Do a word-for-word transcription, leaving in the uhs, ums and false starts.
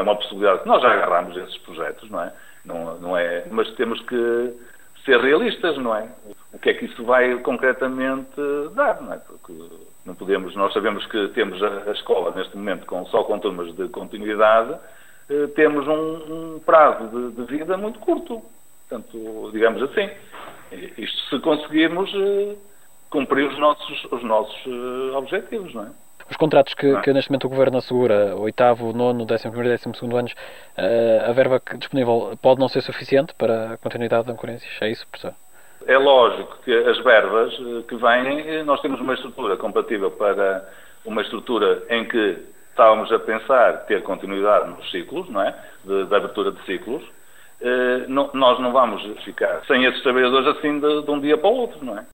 é uma possibilidade que nós já agarramos esses projetos, não é? Não, não é? Mas temos que ser realistas, não é? O que é que isso vai concretamente dar, não é? Porque não podemos, nós sabemos que temos a, a escola neste momento com, só com turmas de continuidade, eh, temos um, um prazo de, de vida muito curto. Portanto, digamos assim, isto se conseguirmos eh, cumprir os nossos, os nossos eh, objetivos, não é? Os contratos que, é? que neste momento o Governo assegura, oitavo, nono, décimo primeiro e décimo segundo anos, uh, a verba disponível pode não ser suficiente para a continuidade da concorrência? É isso, professor? É lógico que as verbas que vêm, nós temos uma estrutura compatível para uma estrutura em que estávamos a pensar ter continuidade nos ciclos, não é? De, de abertura de ciclos. Uh, não, nós não vamos ficar sem esses trabalhadores assim de, de um dia para o outro, não é?